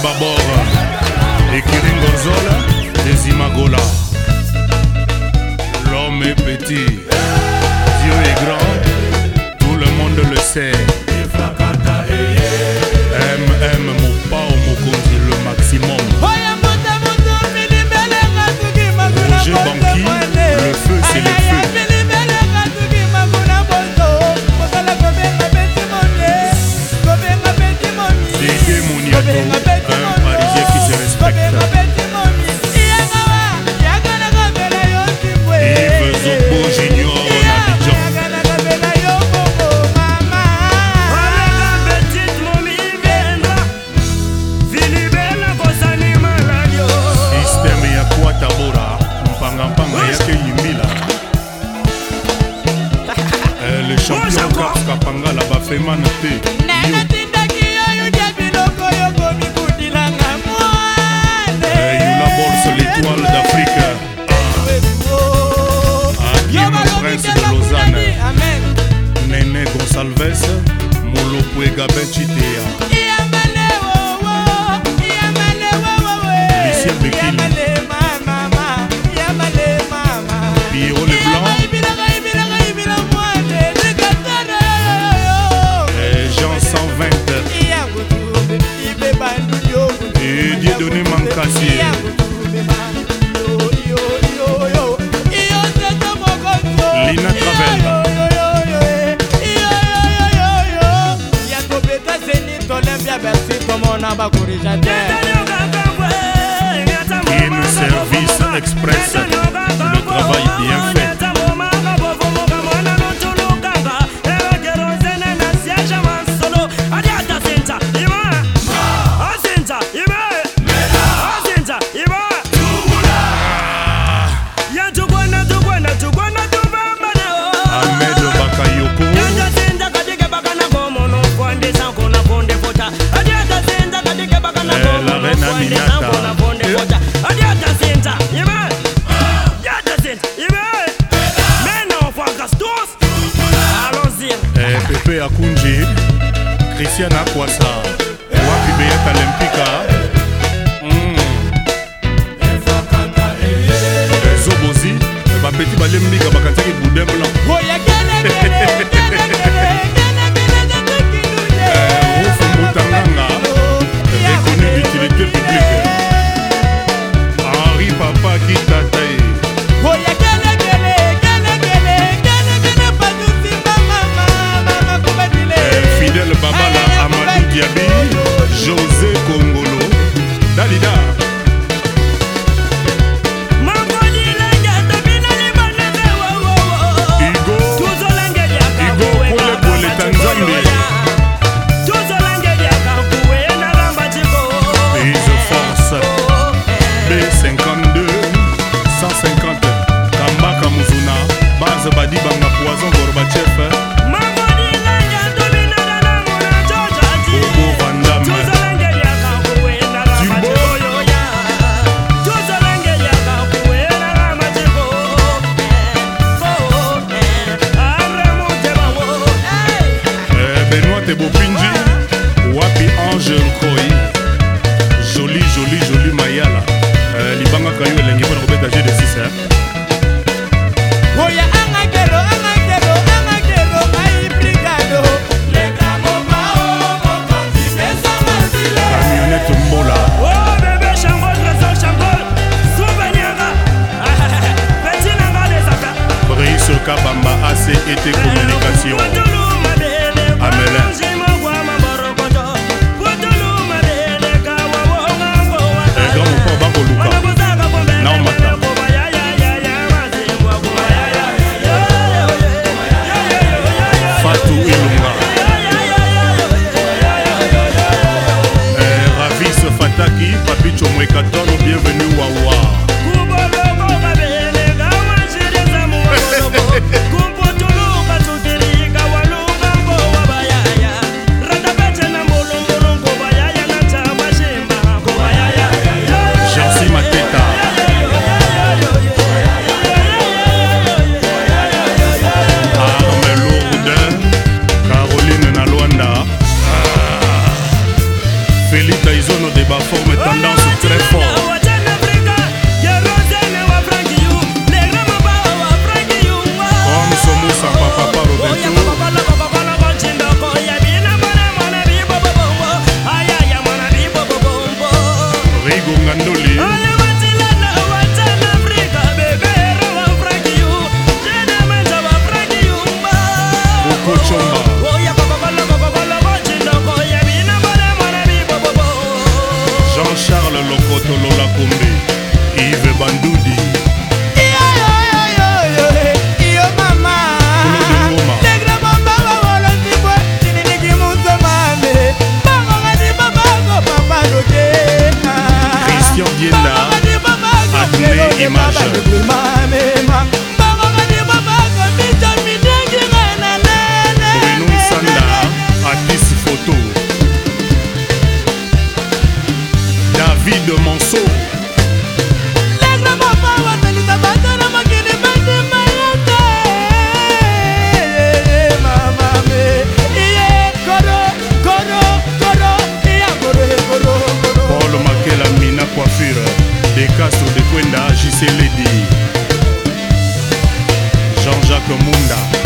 Babor et Kiringozola des Imagola. L'homme est petit, Dieu est grand, tout le monde le sait. Mopao Mokonzi le maximum. Roger Banqui, le feu c'est le feu. Dédé Mouniato, un Parisien qui se respecte. Yves Zobo Junior en Abidjan. Système ya Kwatabora, Mpanga yake Yimila. Le champion Kaf Kapanga la Bafeman T. L'étoile d'Afrique. Guillaume Prince de Lausanne. Néné Gonsalves, Molopwe Gabin Chitea. Lucien Bekili. Pierrot Leblanc. Jean 120. Et Dieudonné Mancassier. Lina Travel. In service express, le travail bien fait. La reine Aminata. Pepe Akunji, Christian Akwasa, Wapi Beyat Olympica. Zobozi, Petit Balembiga Bakantaki Boudin Blanc. Reconnu d'utilité publique. Henri Papa Kitatae. Fidèle Babala Amadou Diaby. José Kongolo. Dalida. Igo Kole Tanzanie. B52 150 Kambaka Muzuna Base Badi Banga Poison Gorbachev Bobo Vandam Dubo Benoît Tebopinji Wapi Ange Nkoi Joli Mayala Libanga Kayo Elengi pour Robert Agé de 6 Camionnette Mola. Oh bébé Chambol, trésor Chambol. Souvenir. Petit Nanga des affaires. Brice Kabamba AC et communication. Amelin. Grand Moupa Bakoluka. Naomata. Fatou Ilunga. Ravis Fataki, Papi Chomwekatono, bienvenue Wawa. Félix Taizono de Bafo Chomba. Jean-Charles Lokoto Lola Kombe, Yves Bandoudi, Christian Dienda, Adné Image, Bruno Sanda, Atis Photo, David Monceau, Paul Makela Mina Coiffure, De Castro de Kwenda, JC Lady, Jean-Jacques Munda.